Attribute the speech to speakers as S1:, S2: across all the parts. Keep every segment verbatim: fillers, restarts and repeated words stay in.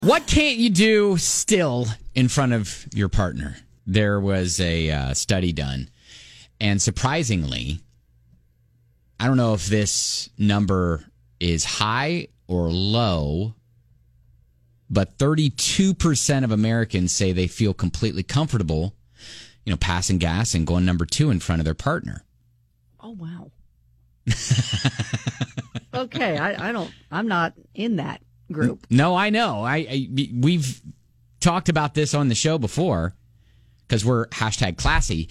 S1: What can't you do still in front of your partner? There was a uh, study done, and surprisingly, I don't know if this number is high or low, but thirty-two percent of Americans say they feel completely comfortable, you know, passing gas and going number two in front of their partner.
S2: Oh, wow. Okay, I, I don't, I'm not in that group.
S1: No, I know. I, I we've talked about this on the show before because we're hashtag classy.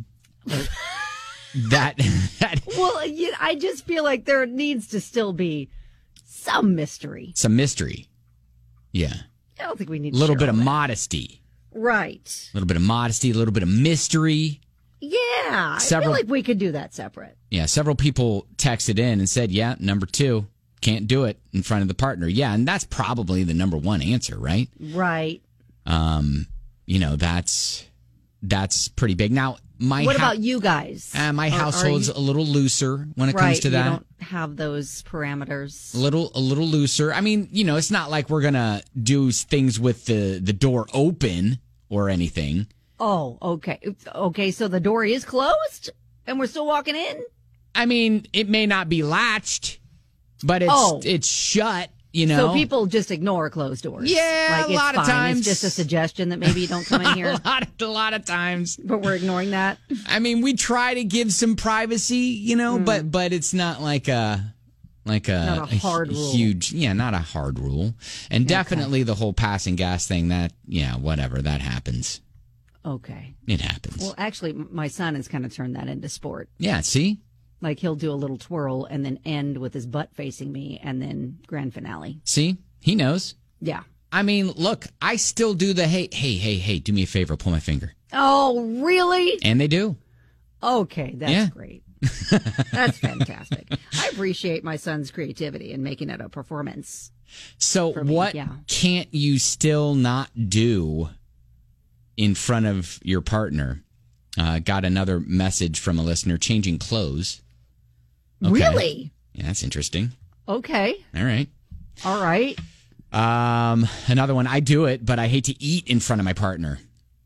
S1: that, that
S2: well, you, I just feel like there needs to still be some mystery.
S1: Some mystery. Yeah.
S2: I don't think we need
S1: a little bit of
S2: that.
S1: modesty.
S2: Right.
S1: A little bit of modesty, a little bit of mystery.
S2: Yeah.
S1: Several,
S2: I feel like we could do that separate.
S1: Yeah. Several people texted in and said, yeah, number two, can't do it in front of the partner. Yeah. And that's probably the number one answer, right?
S2: Right.
S1: Um, you know, that's, that's pretty big. Now, my
S2: What
S1: ha-
S2: about you guys?
S1: Uh, my
S2: Are-
S1: household's
S2: are you-
S1: a little looser when it
S2: right,
S1: comes to that.
S2: You don't have those parameters.
S1: A little, a little looser. I mean, you know, it's not like we're gonna do things with the, the door open or anything.
S2: Oh, okay. Okay, so the door is closed and we're still walking in?
S1: I mean, it may not be latched, but it's
S2: Oh.
S1: it's shut, you know.
S2: So people just ignore closed doors.
S1: Yeah,
S2: like,
S1: a
S2: it's
S1: lot of
S2: fine.
S1: times.
S2: It's just a suggestion that maybe you don't come in here.
S1: a lot of, a lot of times.
S2: But we're ignoring that.
S1: I mean, we try to give some privacy, you know, mm. but but it's not like a like a,
S2: not a hard
S1: a
S2: rule.
S1: huge, yeah, not a hard rule. And okay. Definitely the whole passing gas thing, that, yeah, whatever, that happens.
S2: Okay.
S1: It happens.
S2: Well, actually, my son has kind of turned that into sport.
S1: Yeah, see?
S2: Like, he'll do a little twirl and then end with his butt facing me and then grand finale.
S1: See? He knows.
S2: Yeah.
S1: I mean, look, I still do the, hey, hey, hey, hey, do me a favor, pull my finger.
S2: Oh, really?
S1: And they do.
S2: Okay, that's
S1: yeah.
S2: great. That's fantastic. I appreciate my son's creativity in making it a performance.
S1: So what
S2: yeah.
S1: can't you still not do in front of your partner? Uh, got another message from a listener, changing clothes.
S2: Okay. Really?
S1: Yeah, that's interesting.
S2: Okay.
S1: All right.
S2: All right.
S1: Um, another one, I do it, but I hate to eat in front of my partner.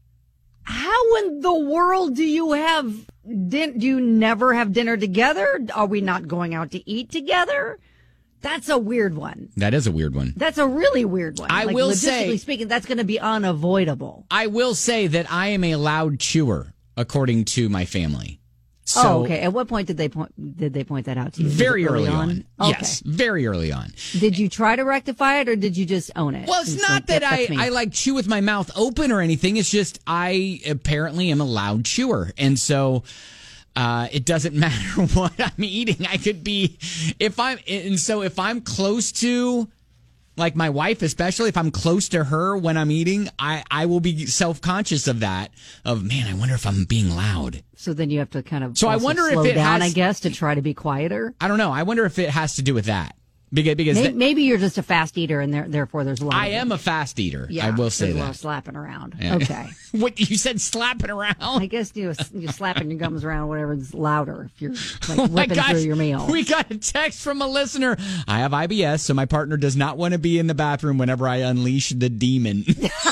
S2: How in the world do you have, din- do you never have dinner together? Are we not going out to eat together? That's a weird one.
S1: That is a weird one.
S2: That's a really weird one.
S1: I
S2: like,
S1: will
S2: logistically
S1: say,
S2: speaking, that's going to be unavoidable.
S1: I will say that I am a loud chewer, according to my family. So,
S2: oh, okay. At what point did they point did they point that out to you?
S1: Very early, early on. on?
S2: Okay.
S1: Yes, very early on.
S2: Did you try to rectify it, or did you just own it?
S1: Well, it's not like, that I, I like chew with my mouth open or anything. It's just I apparently am a loud chewer, and so uh, it doesn't matter what I'm eating. I could be if I'm and so if I'm close to. Like my wife, especially if I'm close to her when I'm eating, I, I will be self-conscious of that. Of, man, I wonder if I'm being loud.
S2: So then you have to kind of
S1: so I wonder
S2: slow
S1: if it
S2: down,
S1: has,
S2: I guess, to try to be quieter.
S1: I don't know. I wonder if it has to do with that. Because, because
S2: maybe,
S1: th-
S2: maybe you're just a fast eater, and there, therefore there's a lot.
S1: I
S2: of
S1: am a fast eater.
S2: Yeah,
S1: I will say
S2: there's
S1: that.
S2: A lot of slapping around.
S1: Yeah.
S2: Okay.
S1: What you said, slapping around?
S2: I guess you you slapping your gums around, whatever is louder if you're like
S1: oh
S2: whipping
S1: gosh,
S2: through your meal.
S1: We got a text from a listener. I have I B S, so my partner does not want to be in the bathroom whenever I unleash the demon.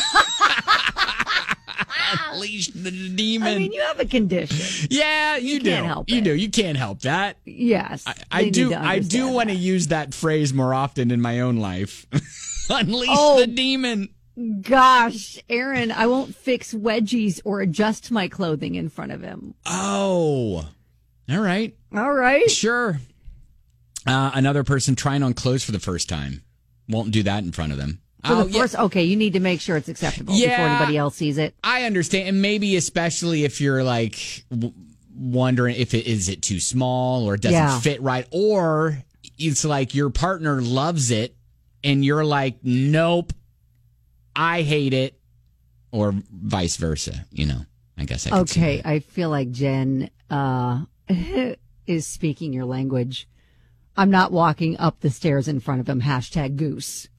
S1: Unleash the demon.
S2: I mean, you have a condition.
S1: Yeah, you,
S2: you
S1: do.
S2: Can't help
S1: you
S2: it.
S1: do. You can't help that.
S2: Yes,
S1: I, I do. I do want to use that phrase more often in my own life. Unleash
S2: oh,
S1: the demon.
S2: Gosh, Aaron, I won't fix wedgies or adjust my clothing in front of him.
S1: Oh, all right.
S2: All right.
S1: Sure. Uh, another person trying on clothes for the first time won't do that in front of them.
S2: For
S1: oh,
S2: the first,
S1: yeah.
S2: Okay, you need to make sure it's acceptable
S1: yeah,
S2: before anybody else sees it.
S1: I understand, and maybe especially if you're like w- wondering if it is it too small or it doesn't
S2: yeah.
S1: fit right, or it's like your partner loves it and you're like, nope, I hate it, or vice versa. You know, I guess I could
S2: okay. I feel like Jen uh, is speaking your language. I'm not walking up the stairs in front of him. Hashtag goose.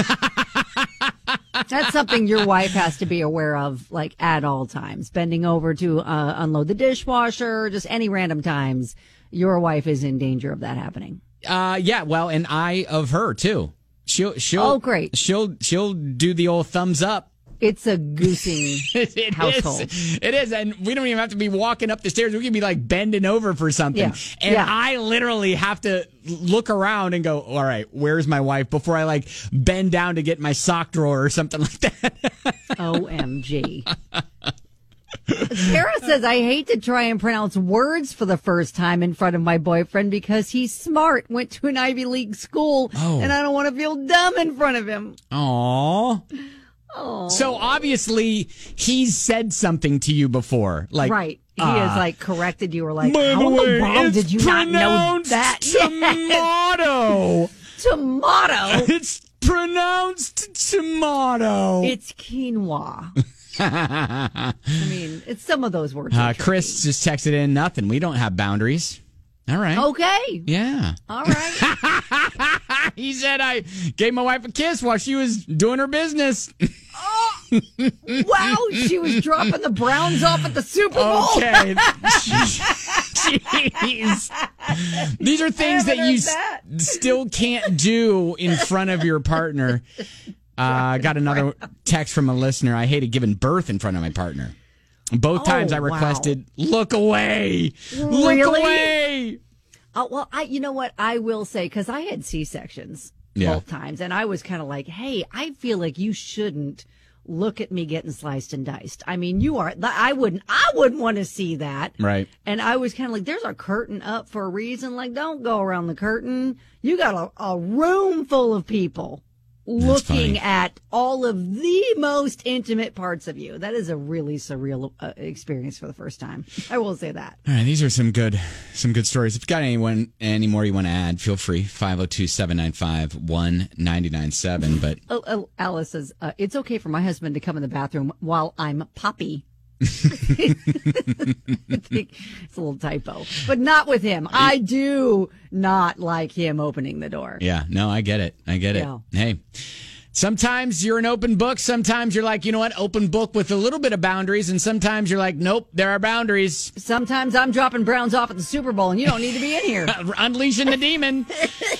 S2: That's something your wife has to be aware of, like at all times. Bending over to uh, unload the dishwasher, just any random times, your wife is in danger of that happening.
S1: Uh, yeah, well, and I of her too. she'll she'll
S2: Oh, great.
S1: She'll she'll do the old thumbs up.
S2: It's a goosing
S1: it
S2: household.
S1: Is. It is, and we don't even have to be walking up the stairs. We can be like bending over for something,
S2: Yeah.
S1: and
S2: Yeah.
S1: I literally have to look around and go, "All right, where's my wife?" Before I like bend down to get my sock drawer or something like that.
S2: O M G. Sarah says, I hate to try and pronounce words for the first time in front of my boyfriend because he's smart, went to an Ivy League school,
S1: Oh.
S2: and I don't want to feel dumb in front of him.
S1: Aww.
S2: Oh.
S1: So obviously he's said something to you before, like
S2: Right. He
S1: uh,
S2: has like corrected you or like,
S1: by
S2: how in
S1: way,
S2: the world
S1: it's
S2: did you not know
S1: pronounced
S2: that?
S1: Tomato.
S2: Tomato.
S1: It's pronounced tomato.
S2: It's quinoa. I mean, it's some of those words.
S1: Uh, Chris just texted in nothing. We don't have boundaries. All right.
S2: Okay.
S1: Yeah.
S2: All right.
S1: He said I gave my wife a kiss while she was doing her business.
S2: Wow. She was dropping the Browns off at the Super Bowl.
S1: Okay. Jeez. These are things that
S2: haven't
S1: you
S2: heard that.
S1: s- still can't do in front of your partner. I uh, got another text from a listener. I hated giving birth in front of my partner. Both
S2: Oh,
S1: times I
S2: wow.
S1: requested, look away. Look
S2: Really?
S1: away.
S2: Oh, well, I, you know what I will say, because I had C-sections
S1: Yeah.
S2: both times, and I was kind of like, hey, I feel like you shouldn't look at me getting sliced and diced. I mean, you are, I wouldn't, I wouldn't want to see that.
S1: Right.
S2: And I was kind of like, there's a curtain up for a reason. Like, don't go around the curtain. You got a, a room full of people looking
S1: funny.
S2: at all of the most intimate parts of you. That is a really surreal uh, experience for the first time. I will say that.
S1: All right, these are some good some good stories. If you've got anyone any more you want to add, feel free. five oh two, seven nine five, one nine nine seven. But
S2: Oh, oh, Alice says, uh, it's okay for my husband to come in the bathroom while I'm poppy. I think it's a little typo, but not with him. I do not like him opening the door.
S1: yeah, no, I get it. I get it.
S2: Yeah.
S1: Hey, sometimes you're an open book. Sometimes you're like, you know what, open book with a little bit of boundaries. And sometimes you're like, nope, there are boundaries.
S2: Sometimes I'm dropping Browns off at the Super Bowl and you don't need to be in here.
S1: Unleashing the demon.